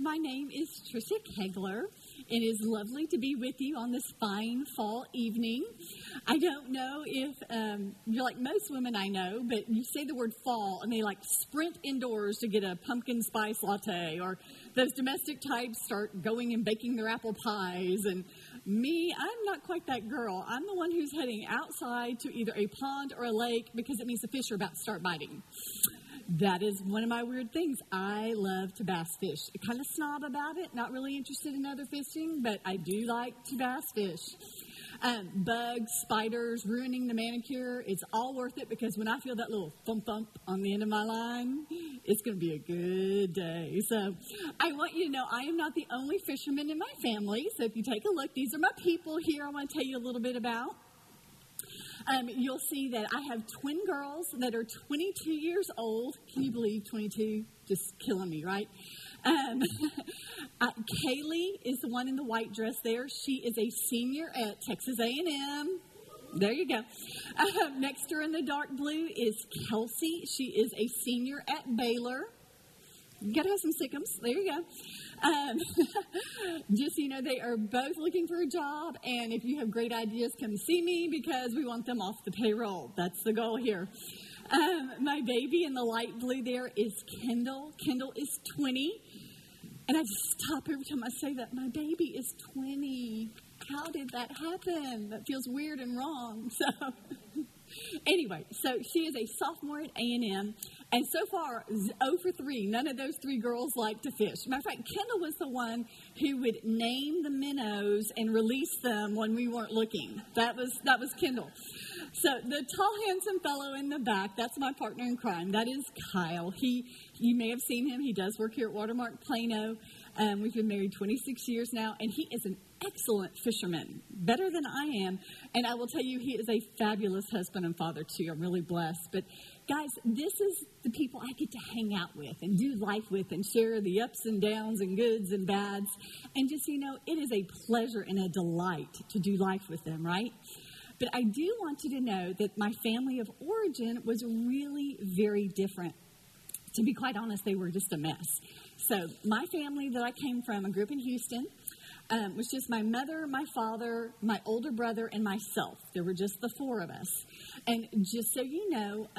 my name is Tricia Kegler. It is lovely to be with you on this fine fall evening. I don't know if you're like most women I know, but you say the word fall and they like sprint indoors to get a pumpkin spice latte, or those domestic types start going and baking their apple pies. And me, I'm not quite that girl. I'm the one who's heading outside to either a pond or a lake because it means the fish are about to start biting. That is one of my weird things. I love to bass fish. I kind of snob about it, not really interested in other fishing, but I do like to bass fish. Bugs, spiders, ruining the manicure, it's all worth it because when I feel that little thump thump on the end of my line, it's going to be a good day. So I want you to know I am not the only fisherman in my family. So if you take a look, these are my people here I want to tell you a little bit about. You'll see that I have twin girls that are 22 years old. Can you believe 22? Just killing me, right? Kaylee is the one in the white dress there. She is a senior at Texas A&M. There you go. Next to her in the dark blue is Kelsey. She is a senior at Baylor. You got to have some sickums. There you go. Just so you know, they are both looking for a job, and if you have great ideas, come see me because we want them off the payroll. That's the goal here. My baby in the light blue there is Kendall. Kendall is 20, and I just stop every time I say that. My baby is 20. How did that happen? That feels weird and wrong. So anyway, so she is a sophomore at A&M. And so far, 0 for 3. None of those 3 girls like to fish. Matter of fact, Kendall was the one who would name the minnows and release them when we weren't looking. That was Kendall. So the tall, handsome fellow in the back, that's my partner in crime. That is Kyle. You may have seen him. He does work here at Watermark Plano. We've been married 26 years now, and he is an excellent fisherman, better than I am. And I will tell you, he is a fabulous husband and father, too. I'm really blessed. But guys, this is the people I get to hang out with and do life with and share the ups and downs and goods and bads. And just, you know, it is a pleasure and a delight to do life with them, right? But I do want you to know that my family of origin was really very different. To be quite honest, they were just a mess. So my family that I came from, I grew up in Houston, was just my mother, my father, my older brother, and myself. There were just the 4 of us. And just so you know,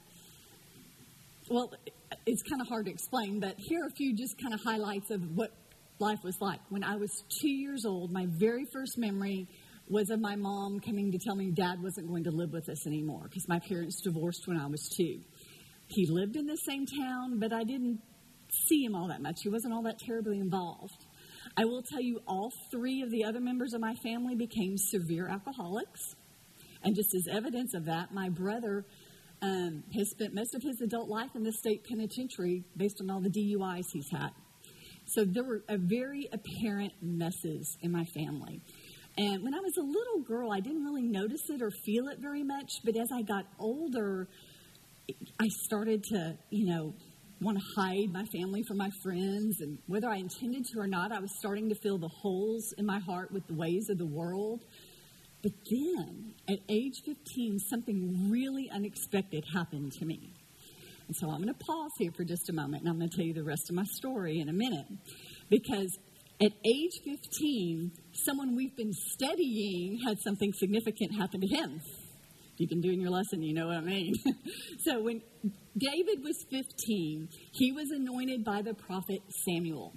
well, it's kind of hard to explain, but here are a few just kind of highlights of what life was like. When I was 2 years old, my very first memory was of my mom coming to tell me Dad wasn't going to live with us anymore because my parents divorced when I was 2. He lived in the same town, but I didn't see him all that much. He wasn't all that terribly involved. I will tell you, all 3 of the other members of my family became severe alcoholics. And just as evidence of that, my brother has spent most of his adult life in the state penitentiary based on all the DUIs he's had. So there were very apparent messes in my family. And when I was a little girl, I didn't really notice it or feel it very much. But as I got older, I started to, want to hide my family from my friends. And whether I intended to or not, I was starting to fill the holes in my heart with the ways of the world. But then, at age 15, something really unexpected happened to me. And so I'm going to pause here for just a moment, and I'm going to tell you the rest of my story in a minute. Because at age 15, someone we've been studying had something significant happen to him. You've been doing your lesson, you know what I mean. So when David was 15, he was anointed by the prophet Samuel.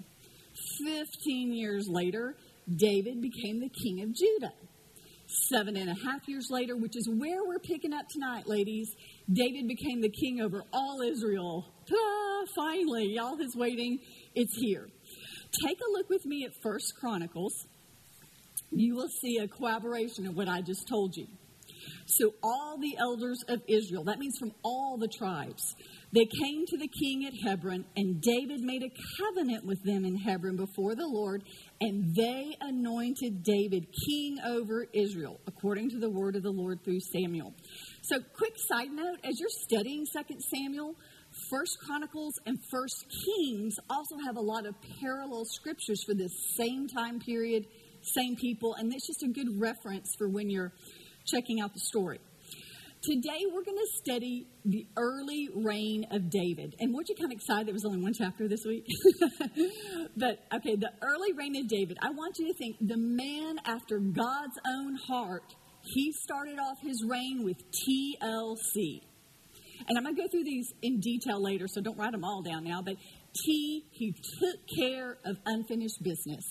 15 years later, David became the king of Judah. 7.5 years later, which is where we're picking up tonight, ladies, David became the king over all Israel. Ta-da! Finally, y'all is waiting. It's here. Take a look with me at 1 Chronicles. You will see a corroboration of what I just told you. So all the elders of Israel, that means from all the tribes, they came to the king at Hebron, and David made a covenant with them in Hebron before the Lord, and they anointed David king over Israel, according to the word of the Lord through Samuel. So quick side note, as you're studying 2 Samuel, 1 Chronicles and 1 Kings also have a lot of parallel scriptures for this same time period, same people, and it's just a good reference for when you're checking out the story. Today, we're going to study the early reign of David. And weren't you kind of excited there was only one chapter this week? But, okay, the early reign of David. I want you to think the man after God's own heart, he started off his reign with TLC. And I'm going to go through these in detail later, so don't write them all down now. But T, he took care of unfinished business.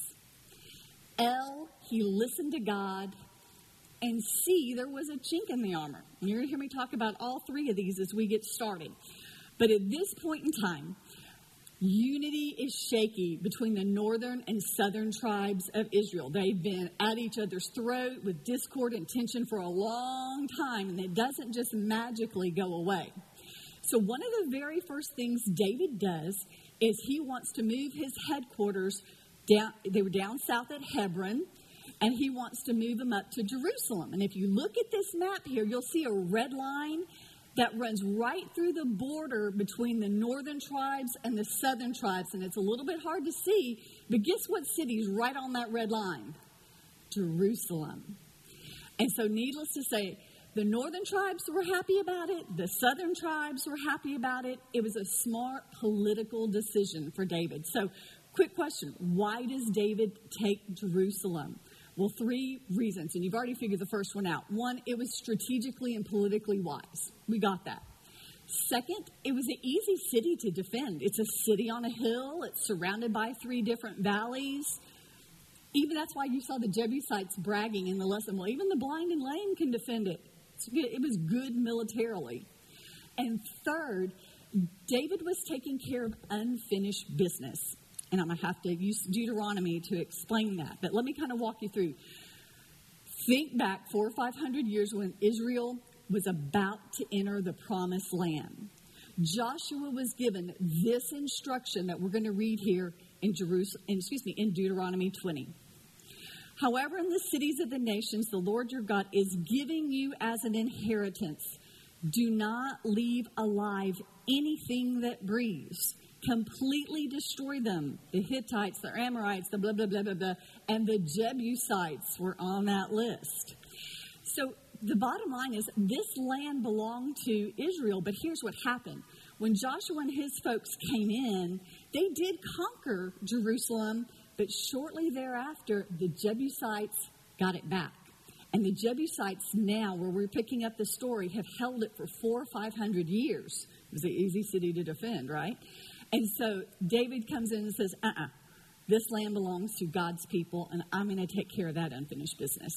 L, he listened to God. And C, there was a chink in the armor. And you're going to hear me talk about all three of these as we get started. But at this point in time, unity is shaky between the northern and southern tribes of Israel. They've been at each other's throat with discord and tension for a long time, and it doesn't just magically go away. So one of the very first things David does is he wants to move his headquarters down. They were down south at Hebron. And he wants to move them up to Jerusalem. And if you look at this map here, you'll see a red line that runs right through the border between the northern tribes and the southern tribes. And it's a little bit hard to see, but guess what city's right on that red line? Jerusalem. And so needless to say, the northern tribes were happy about it. The southern tribes were happy about it. It was a smart political decision for David. So quick question, why does David take Jerusalem? Well, three reasons, and you've already figured the first one out. One, it was strategically and politically wise. We got that. Second, it was an easy city to defend. It's a city on a hill. It's surrounded by three different valleys. Even that's why you saw the Jebusites bragging in the lesson. Well, even the blind and lame can defend it. It was good militarily. And third, David was taking care of unfinished business. And I'm going to have to use Deuteronomy to explain that. But let me kind of walk you through. Think back 400 or 500 years when Israel was about to enter the promised land. Joshua was given this instruction that we're going to read here in Deuteronomy 20. However, in the cities of the nations, the Lord your God is giving you as an inheritance. Do not leave alive anything that breathes. Completely destroy them. The Hittites, the Amorites, the blah, blah, blah, blah, blah. And the Jebusites were on that list. So the bottom line is this land belonged to Israel, but here's what happened. When Joshua and his folks came in, they did conquer Jerusalem, but shortly thereafter, the Jebusites got it back. And the Jebusites now, where we're picking up the story, have held it for 400 or 500 years. It was an easy city to defend, right? And so David comes in and says, this land belongs to God's people, and I'm going to take care of that unfinished business.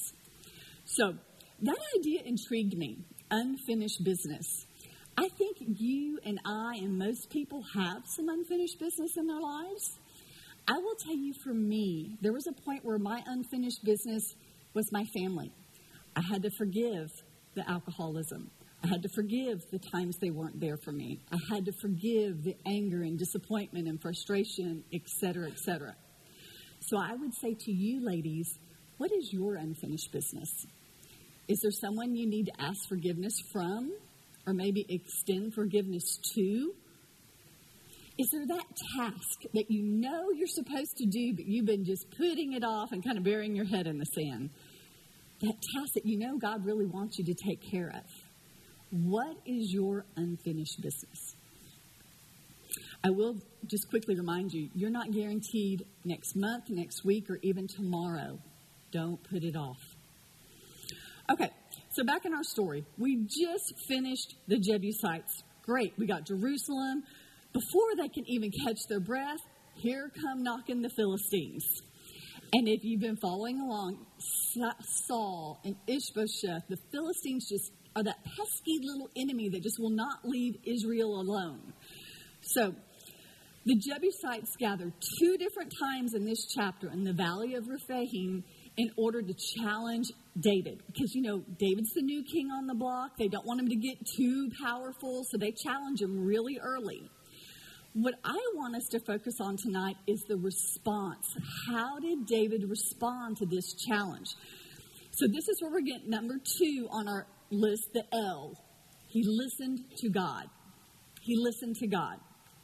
So that idea intrigued me, unfinished business. I think you and I and most people have some unfinished business in their lives. I will tell you, for me, there was a point where my unfinished business was my family. I had to forgive the alcoholism. I had to forgive the times they weren't there for me. I had to forgive the anger and disappointment and frustration, et cetera, et cetera. So I would say to you, ladies, what is your unfinished business? Is there someone you need to ask forgiveness from, or maybe extend forgiveness to? Is there that task that you know you're supposed to do, but you've been just putting it off and kind of burying your head in the sand? That task that you know God really wants you to take care of. What is your unfinished business? I will just quickly remind you, you're not guaranteed next month, next week, or even tomorrow. Don't put it off. Okay, so back in our story, we just finished the Jebusites. Great, we got Jerusalem. Before they can even catch their breath, here come knocking the Philistines. And if you've been following along, Saul and Ishbosheth, the Philistines just are that pesky little enemy that just will not leave Israel alone. So the Jebusites gathered 2 different times in this chapter in the valley of Rephaim in order to challenge David. Because, you know, David's the new king on the block. They don't want him to get too powerful, so they challenge him really early. What I want us to focus on tonight is the response. How did David respond to this challenge? So this is where we're getting number 2 on our list, the L. He listened to God. He listened to God.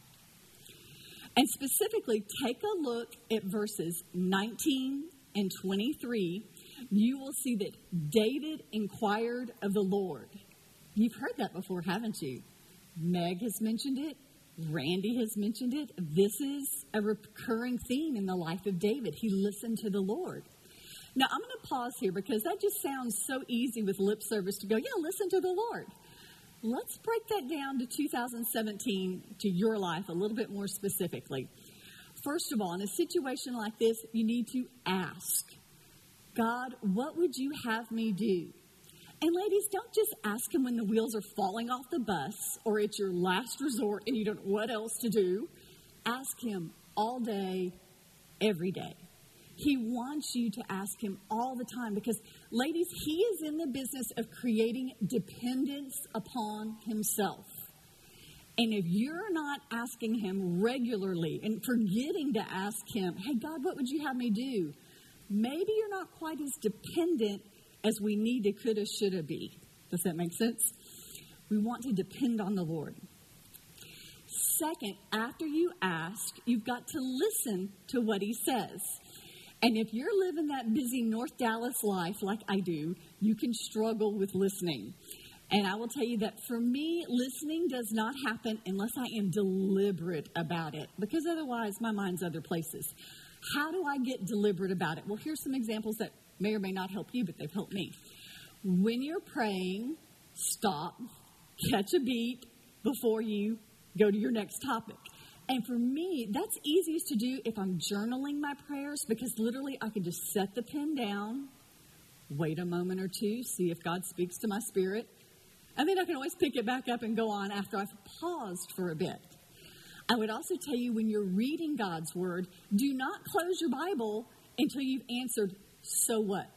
And specifically, take a look at verses 19 and 23. You will see that David inquired of the Lord. You've heard that before, haven't you? Meg has mentioned it. Randy has mentioned it. This is a recurring theme in the life of David. He listened to the Lord. Now, I'm going to pause here because that just sounds so easy with lip service to go, yeah, listen to the Lord. Let's break that down to 2017, to your life a little bit more specifically. First of all, in a situation like this, you need to ask, God, what would you have me do? And ladies, don't just ask him when the wheels are falling off the bus or it's your last resort and you don't know what else to do. Ask him all day, every day. He wants you to ask him all the time because, ladies, he is in the business of creating dependence upon himself. And if you're not asking him regularly and forgetting to ask him, hey, God, what would you have me do? Maybe you're not quite as dependent as we need to, coulda, shoulda be. Does that make sense? We want to depend on the Lord. Second, after you ask, you've got to listen to what he says. And if you're living that busy North Dallas life like I do, you can struggle with listening. And I will tell you that for me, listening does not happen unless I am deliberate about it, because otherwise my mind's other places. How do I get deliberate about it? Well, here's some examples that may or may not help you, but they've helped me. When you're praying, stop, catch a beat before you go to your next topic. And for me, that's easiest to do if I'm journaling my prayers, because literally I can just set the pen down, wait a moment or two, see if God speaks to my spirit, and then I can always pick it back up and go on after I've paused for a bit. I would also tell you, when you're reading God's word, do not close your Bible until you've answered, so what?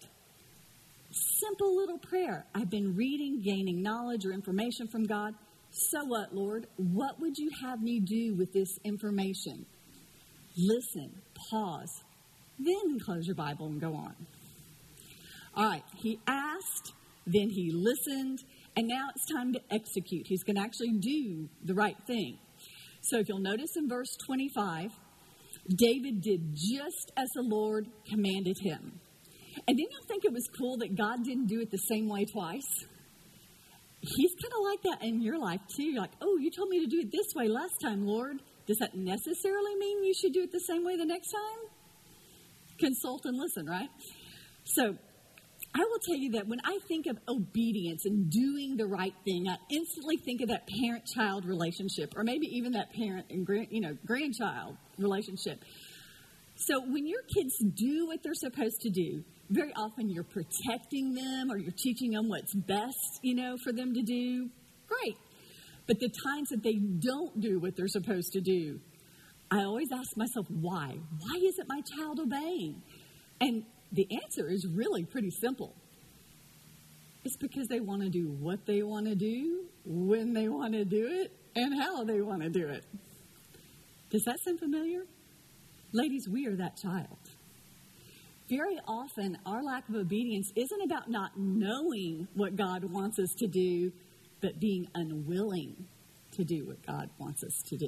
Simple little prayer. I've been reading, gaining knowledge or information from God. So what, Lord? What would you have me do with this information? Listen, pause, then close your Bible and go on. All right, he asked, then he listened, and now it's time to execute. He's going to actually do the right thing. So if you'll notice in verse 25, David did just as the Lord commanded him. And didn't you think it was cool that God didn't do it the same way twice? He's kind of like that in your life too. You're like, oh, you told me to do it this way last time, Lord. Does that necessarily mean you should do it the same way the next time? Consult and listen, right? So I will tell you that when I think of obedience and doing the right thing, I instantly think of that parent-child relationship, or maybe even that parent and grandchild relationship. So when your kids do what they're supposed to do, very often you're protecting them or you're teaching them what's best, for them to do. Great. But the times that they don't do what they're supposed to do, I always ask myself, why? Why isn't my child obeying? And the answer is really pretty simple. It's because they want to do what they want to do, when they want to do it, and how they want to do it. Does that sound familiar? Ladies, we are that child. Very often, our lack of obedience isn't about not knowing what God wants us to do, but being unwilling to do what God wants us to do.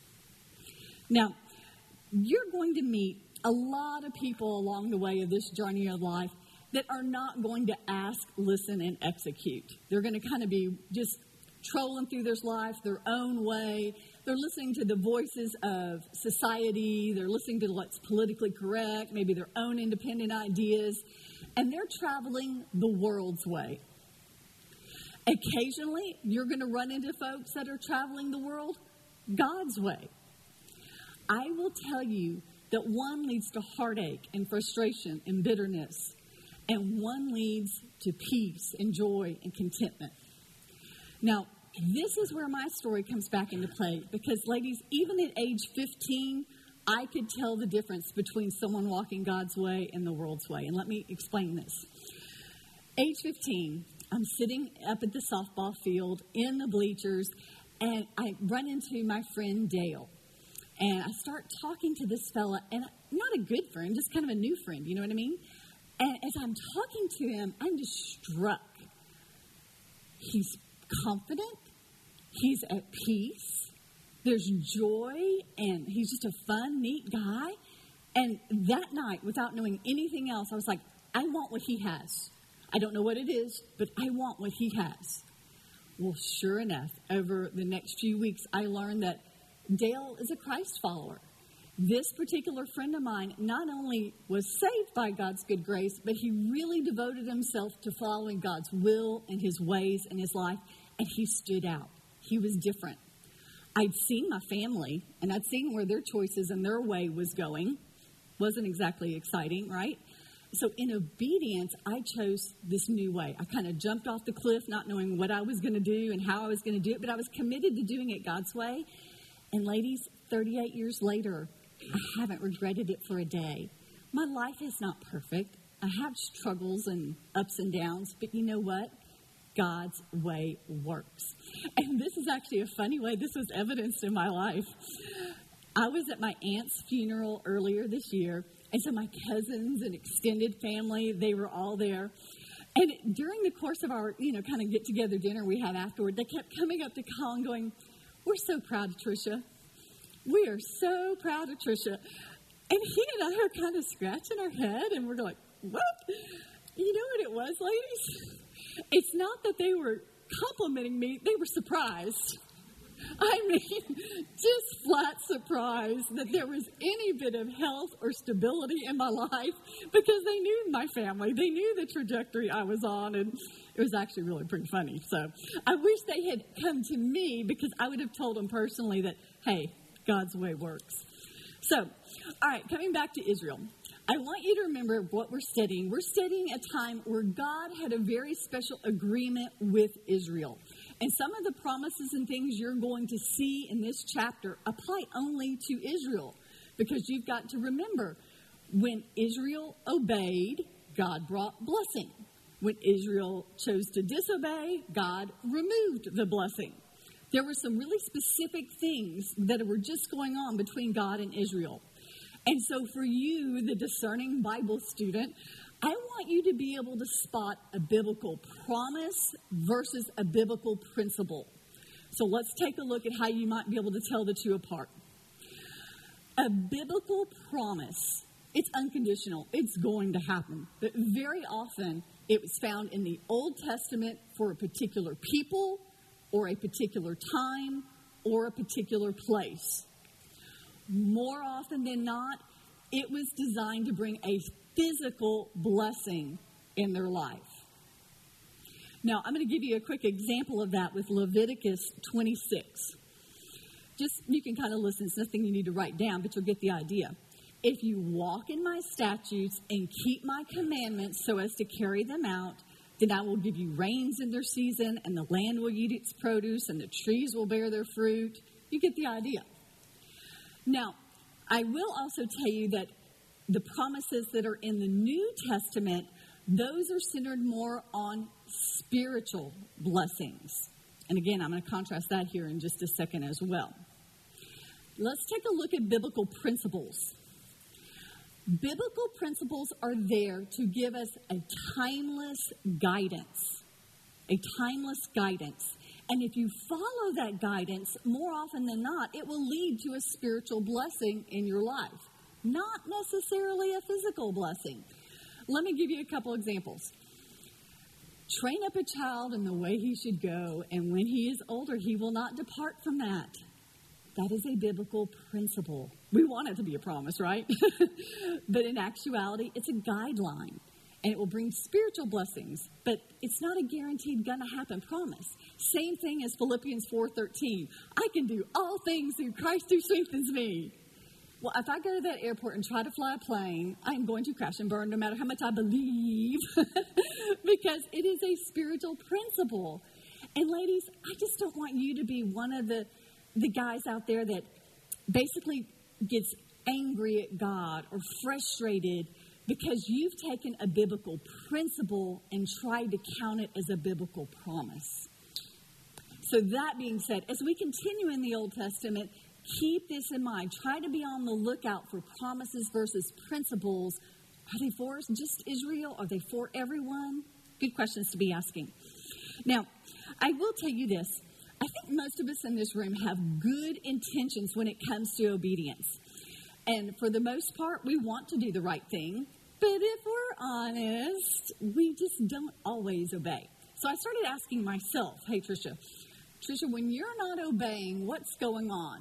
Now, you're going to meet a lot of people along the way of this journey of life that are not going to ask, listen, and execute. They're going to kind of be just trolling through their life their own way. They're listening to the voices of society. They're listening to what's politically correct, maybe their own independent ideas, and they're traveling the world's way. Occasionally, you're going to run into folks that are traveling the world God's way. I will tell you that one leads to heartache and frustration and bitterness, and one leads to peace and joy and contentment. Now, this is where my story comes back into play, because, ladies, even at age 15, I could tell the difference between someone walking God's way and the world's way. And let me explain this. Age 15, I'm sitting up at the softball field in the bleachers, and I run into my friend Dale. And I start talking to this fella, and not a good friend, just kind of a new friend, you know what I mean? And as I'm talking to him, I'm just struck. He's confident. He's at peace. There's joy, and he's just a fun, neat guy. And that night, without knowing anything else, I was like, I want what he has. I don't know what it is, but I want what he has. Well, sure enough, over the next few weeks, I learned that Dale is a Christ follower. This particular friend of mine not only was saved by God's good grace, but he really devoted himself to following God's will and his ways in his life, and he stood out. He was different. I'd seen my family, and I'd seen where their choices and their way was going. Wasn't exactly exciting, right? So in obedience, I chose this new way. I kind of jumped off the cliff, not knowing what I was going to do and how I was going to do it, but I was committed to doing it God's way. And ladies, 38 years later, I haven't regretted it for a day. My life is not perfect. I have struggles and ups and downs, but you know what? God's way works. And this is actually a funny way this was evidenced in my life. I was at my aunt's funeral earlier this year, and so my cousins and extended family, they were all there. And during the course of our, kind of get-together dinner we had afterward, they kept coming up to Colin going, "We're so proud of Tricia. We are so proud of Tricia." And he and I are kind of scratching our head, and we're like, "What?" You know what it was, ladies? It's not that they were complimenting me. They were surprised. I mean, just flat surprised that there was any bit of health or stability in my life, because they knew my family. They knew the trajectory I was on, and it was actually really pretty funny. So I wish they had come to me, because I would have told them personally that, hey, God's way works. So, all right, coming back to Israel. I want you to remember what we're studying. We're studying a time where God had a very special agreement with Israel. And some of the promises and things you're going to see in this chapter apply only to Israel. Because you've got to remember, when Israel obeyed, God brought blessing. When Israel chose to disobey, God removed the blessing. There were some really specific things that were just going on between God and Israel. And so for you, the discerning Bible student, I want you to be able to spot a biblical promise versus a biblical principle. So let's take a look at how you might be able to tell the two apart. A biblical promise, it's unconditional. It's going to happen. But very often, it was found in the Old Testament for a particular people, or a particular time, or a particular place. More often than not, it was designed to bring a physical blessing in their life. Now, I'm going to give you a quick example of that with Leviticus 26. You can kind of listen. It's nothing you need to write down, but you'll get the idea. If you walk in my statutes and keep my commandments so as to carry them out, then I will give you rains in their season, and the land will eat its produce, and the trees will bear their fruit. You get the idea. Now, I will also tell you that the promises that are in the New Testament, those are centered more on spiritual blessings. And again, I'm going to contrast that here in just a second as well. Let's take a look at biblical principles. Biblical principles are there to give us a timeless guidance. A timeless guidance. And if you follow that guidance, more often than not, it will lead to a spiritual blessing in your life. Not necessarily a physical blessing. Let me give you a couple examples. Train up a child in the way he should go, and when he is older, he will not depart from that. That is a biblical principle. We want it to be a promise, right? But in actuality, it's a guideline. And it will bring spiritual blessings, but it's not a guaranteed gonna happen promise. Same thing as Philippians 4:13. I can do all things through Christ who strengthens me. Well, if I go to that airport and try to fly a plane, I am going to crash and burn no matter how much I believe, because it is a spiritual principle. And ladies, I just don't want you to be one of the guys out there that basically gets angry at God or frustrated because you've taken a biblical principle and tried to count it as a biblical promise. So that being said, as we continue in the Old Testament, keep this in mind. Try to be on the lookout for promises versus principles. Are they for just Israel? Are they for everyone? Good questions to be asking. Now, I will tell you this. I think most of us in this room have good intentions when it comes to obedience. And for the most part, we want to do the right thing. But if we're honest, we just don't always obey. So I started asking myself, hey, Tricia, when you're not obeying, what's going on?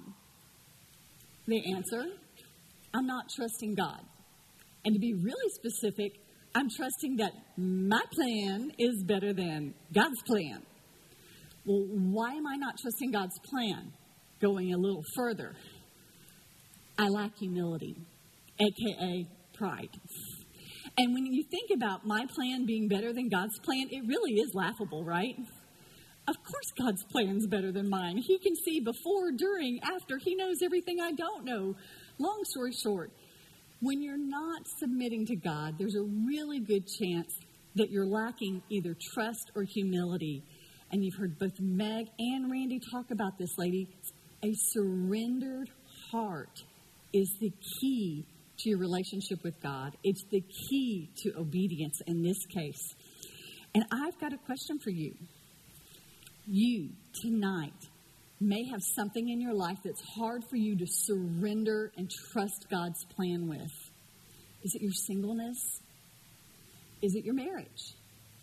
The answer, I'm not trusting God. And to be really specific, I'm trusting that my plan is better than God's plan. Well, why am I not trusting God's plan? Going a little further, I lack humility, a.k.a. pride. And when you think about my plan being better than God's plan, it really is laughable, right? Of course God's plan's better than mine. He can see before, during, after. He knows everything I don't know. Long story short, when you're not submitting to God, there's a really good chance that you're lacking either trust or humility. And you've heard both Meg and Randy talk about this, lady. A surrendered heart is the key to your relationship with God. It's the key to obedience in this case. And I've got a question for you. You, tonight, may have something in your life that's hard for you to surrender and trust God's plan with. Is it your singleness? Is it your marriage?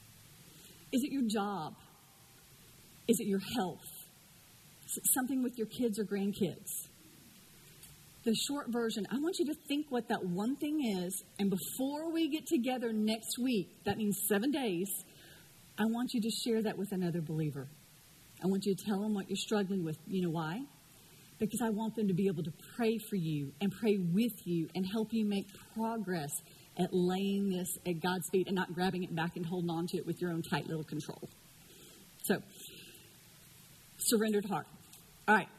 Is it your job? Is it your health? Is it something with your kids or grandkids? The short version, I want you to think what that one thing is, and before we get together next week, that means 7 days, I want you to share that with another believer. I want you to tell them what you're struggling with. You know why? Because I want them to be able to pray for you and pray with you and help you make progress at laying this at God's feet and not grabbing it back and holding on to it with your own tight little control. So, surrendered heart. All right.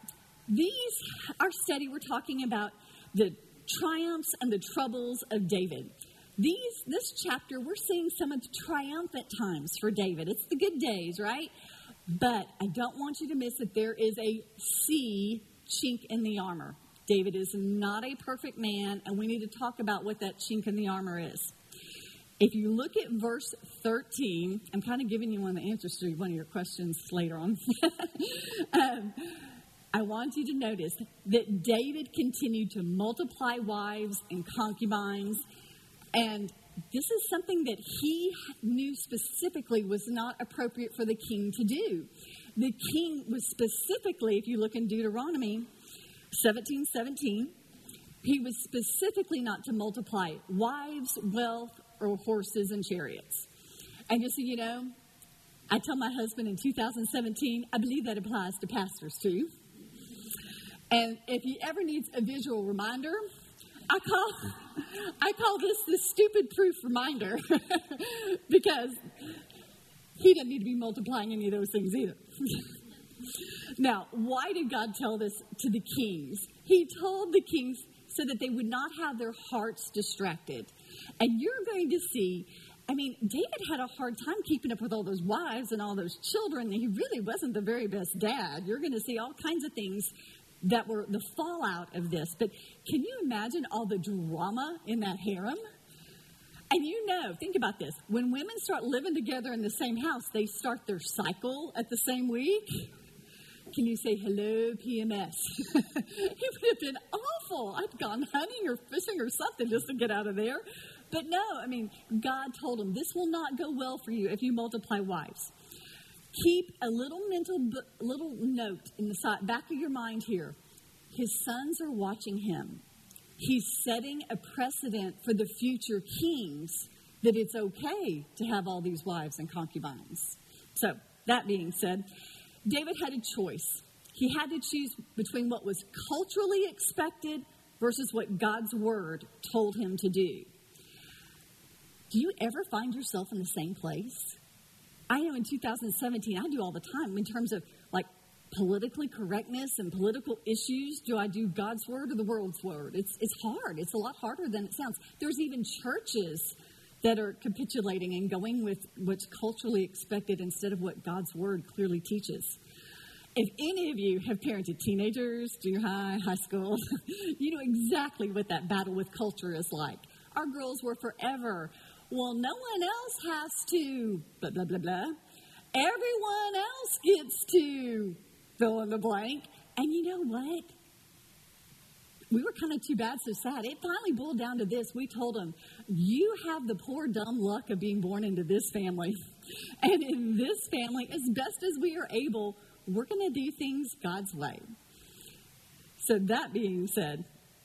Our study, we're talking about the triumphs and the troubles of David. This chapter, we're seeing some of the triumphant times for David. It's the good days, right? But I don't want you to miss that there is a chink in the armor. David is not a perfect man, and we need to talk about what that chink in the armor is. If you look at verse 13, I'm kind of giving you one of the answers to one of your questions later on. I want you to notice that David continued to multiply wives and concubines, and this is something that he knew specifically was not appropriate for the king to do. The king was specifically, if you look in Deuteronomy 17:17, he was specifically not to multiply wives, wealth, or horses and chariots. And just so you know, I tell my husband in 2017, I believe that applies to pastors too. And if he ever needs a visual reminder, I call this the stupid proof reminder because he doesn't need to be multiplying any of those things either. Now, why did God tell this to the kings? He told the kings so that they would not have their hearts distracted. And you're going to see, David had a hard time keeping up with all those wives and all those children. He really wasn't the very best dad. You're going to see all kinds of things that were the fallout of this. But can you imagine all the drama in that harem? And think about this. When women start living together in the same house, they start their cycle at the same week. Can you say, hello, PMS? It would have been awful. I'd gone hunting or fishing or something just to get out of there. But no, God told him, this will not go well for you if you multiply wives. Keep a little little note in the back of your mind here. His sons are watching him. He's setting a precedent for the future kings that it's okay to have all these wives and concubines. So, that being said, David had a choice. He had to choose between what was culturally expected versus what God's word told him to do. Do you ever find yourself in the same place? I know in 2017, I do all the time in terms of politically correctness and political issues. Do I do God's word or the world's word? It's hard. It's a lot harder than it sounds. There's even churches that are capitulating and going with what's culturally expected instead of what God's word clearly teaches. If any of you have parented teenagers, junior high, high school, you know exactly what that battle with culture is like. Our girls were forever, well, no one else has to, blah, blah, blah, blah. Everyone else gets to fill in the blank. And you know what? we were kind of too bad, so sad. It finally boiled down to this. We told them, you have the poor, dumb luck of being born into this family. And in this family, as best as we are able, we're going to do things God's way. So that being said,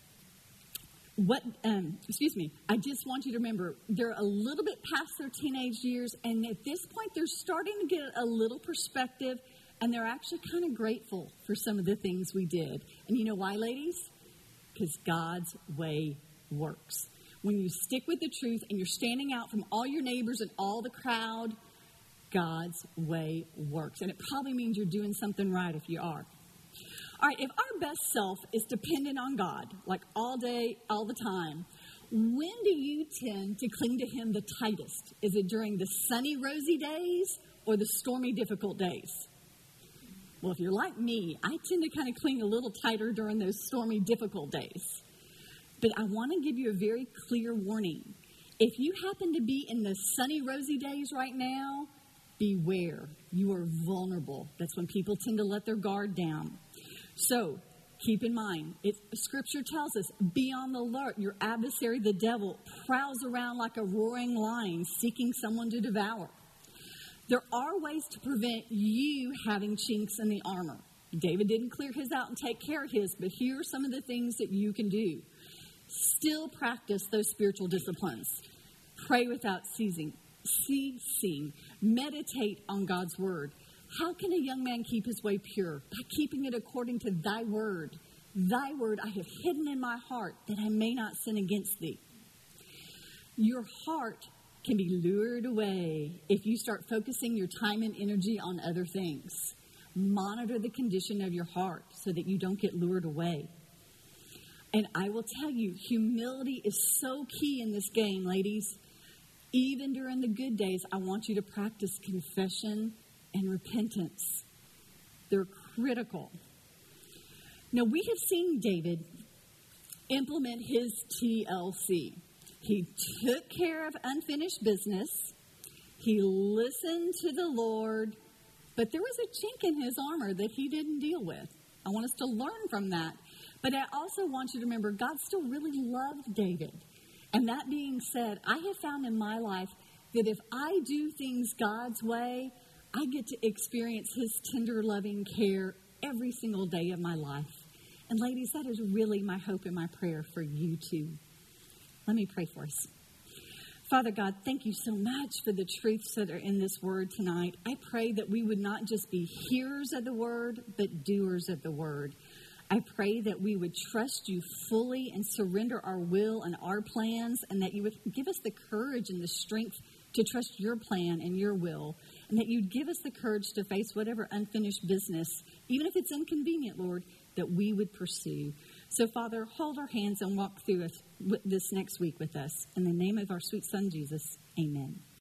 I just want you to remember, they're a little bit past their teenage years, and at this point, they're starting to get a little perspective, and they're actually kind of grateful for some of the things we did. And you know why, ladies? Because God's way works. When you stick with the truth and you're standing out from all your neighbors and all the crowd, God's way works. And it probably means you're doing something right if you are. All right, if our best self is dependent on God, like all day, all the time, when do you tend to cling to Him the tightest? Is it during the sunny, rosy days or the stormy, difficult days? Well, if you're like me, I tend to kind of cling a little tighter during those stormy, difficult days. But I want to give you a very clear warning. If you happen to be in the sunny, rosy days right now, beware. You are vulnerable. That's when people tend to let their guard down. So, keep in mind, Scripture tells us, be on the alert. Your adversary, the devil, prowls around like a roaring lion, seeking someone to devour. There are ways to prevent you having chinks in the armor. David didn't clear his out and take care of his, but here are some of the things that you can do. Still practice those spiritual disciplines. Pray without ceasing. Meditate on God's word. How can a young man keep his way pure? By keeping it according to thy word. Thy word I have hidden in my heart, that I may not sin against thee. Your heart can be lured away if you start focusing your time and energy on other things. Monitor the condition of your heart so that you don't get lured away. And I will tell you, humility is so key in this game, ladies. Even during the good days, I want you to practice confession and repentance. They're critical. Now, we have seen David implement his TLC. He took care of unfinished business. He listened to the Lord, but there was a chink in his armor that he didn't deal with. I want us to learn from that. But I also want you to remember, God still really loved David. And that being said, I have found in my life that if I do things God's way, I get to experience His tender, loving care every single day of my life. And ladies, that is really my hope and my prayer for you too. Let me pray for us. Father God, thank you so much for the truths that are in this word tonight. I pray that we would not just be hearers of the word, but doers of the word. I pray that we would trust you fully and surrender our will and our plans, and that you would give us the courage and the strength to trust your plan and your will, and that you'd give us the courage to face whatever unfinished business, even if it's inconvenient, Lord, that we would pursue. So, Father, hold our hands and walk through this next week with us. In the name of our sweet Son, Jesus, amen.